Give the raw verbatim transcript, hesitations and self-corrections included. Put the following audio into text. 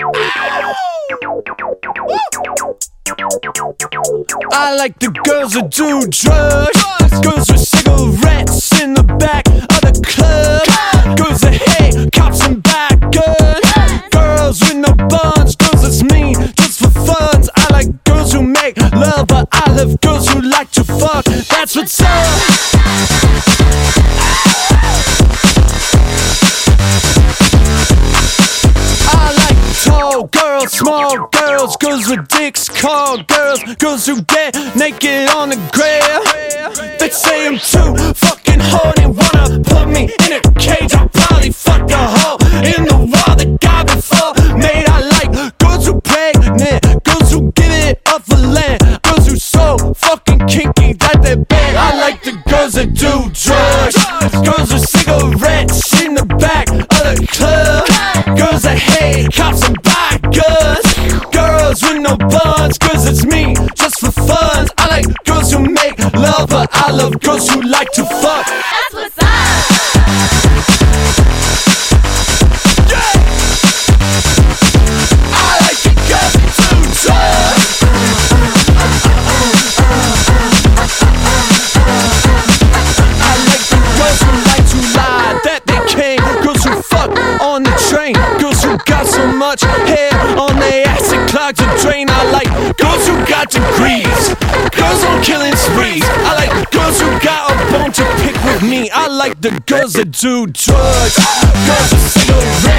I like the girls that do drugs, girls with cigarettes in the back of the club, girls that hate cops and bad guns, girls with no buns, girls that's mean just for funs. I like girls who make love, but I love girls who like to fuck. That's what's up. Girls, small girls, girls with dicks, call girls, girls who get naked on the grill. They say I'm too fucking horny, wanna put me in a cage. I'll probably fuck a hole in the wall the guy before made. I like girls who pregnant, girls who give it up for land, girls who so fucking kinky that they're bad. I like the girls that do drugs, girls with cigarettes in the back of the club, girls that hate cops and buy guns, girls with no buns, cause it's me just for fun. I like girls who make love, but I love girls who like to fuck. That's what's up. Yeah. I like the girls that do drugs. I like the girls who like to lie that they came, girls who fuck on the train, girls who got so much hair on their ass it clogs a drain. I like girls who got degrees, girls on killing sprees. I like girls who got a bone to pick with me. I like the girls that do drugs, girls with cigarettes